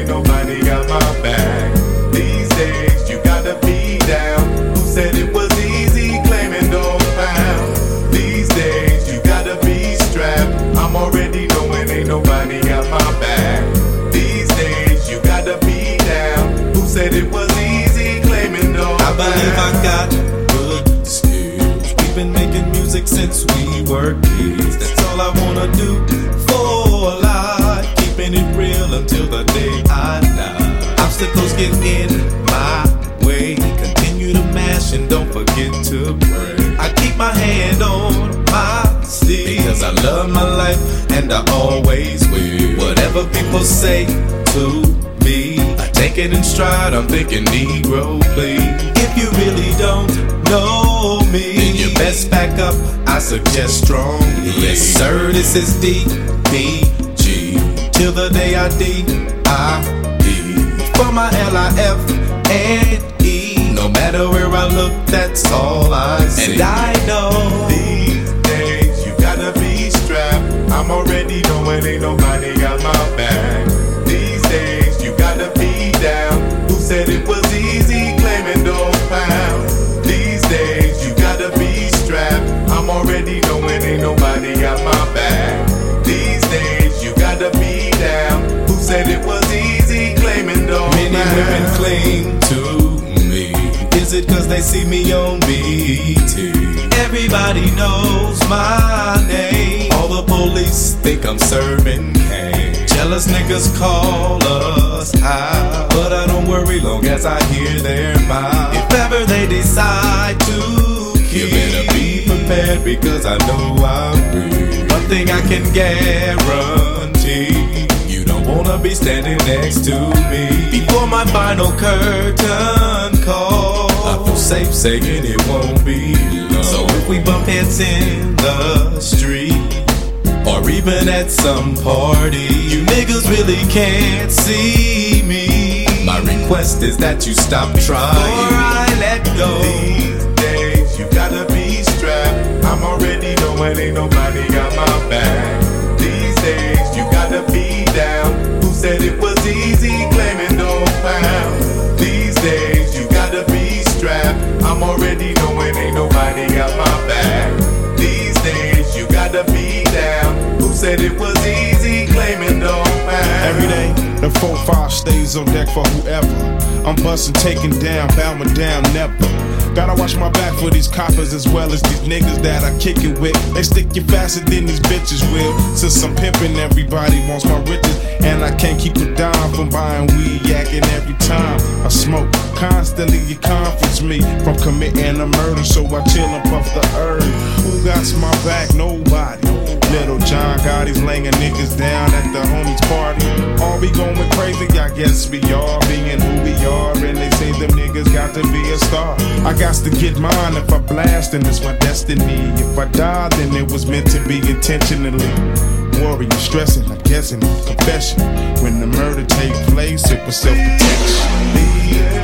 nobody got my back. These days you gotta be down. Who said it was easy claiming no pound? These days you gotta be strapped. I'm already knowing ain't nobody got my back. These days you gotta be down. Who said it was easy claiming no pound? I believe I got good skills. We've been making music since we were kids. That's all I wanna do for life. Keeping it real until the day I die. Obstacles get in my way. Continue to mash and don't forget to pray. I keep my hand on my sleeve because I love my life and I always will. Whatever people say to me, I take it in stride. I'm thinking Negro, please. If you really don't know me, then you best back up. I suggest strongly. Yes, sir, this is DPG. Till the day I D.I.E. For my LIFE. No matter where I look, that's all I see. And I know these days you gotta be strapped. I'm already knowing ain't nobody got my back. These days you gotta be down. Who said it was easy claiming no pound? These days you gotta be strapped. I'm already knowing ain't nobody got my back. These days you gotta be down. Who said it was easy claiming no pound? Many women cling to me. Is it cause they see me on BET? Everybody knows my name. All the police think I'm serving cane. Jealous niggas call us out, but I don't worry long as I hear their mouth. If ever they decide to kill, you better be prepared because I know I'm real. One thing I can guarantee, you don't wanna be standing next to me. Before my final curtain call, I feel safe saying it won't be long. So if we bump heads in the street, or even at some party, you niggas really can't see me. My request is that you stop trying before I let go. These days you gotta be strapped. I'm already knowing ain't nobody got my back. These days you gotta be down. Who said it was easy claiming no pound? These days you gotta be strapped. I'm already knowing ain't nobody got my back. These days you gotta be down. Who said it was easy claiming no pound? Every day, the 4-5 stays on deck for whoever. I'm bustin', taking down, bowing down, never. Gotta watch my back for these coppers as well as these niggas that I kick it with. They stick you faster than these bitches will. Since I'm pimpin', everybody wants my riches, and I can't keep a dime from buying weed, yakking every time I smoke. Constantly you conference me from committing a murder, so I chill and puff the herb. Who got my back? Nobody. Little John Gotti's laying niggas down at the homies party. All we going crazy, I guess we all being who we are, and they say them niggas got to be a star. I got to get mine. If I blast, then it's my destiny. If I die, then it was meant to be intentionally. Worrying, stressing, I guessing, confession. When the murder take place, it was self-protection.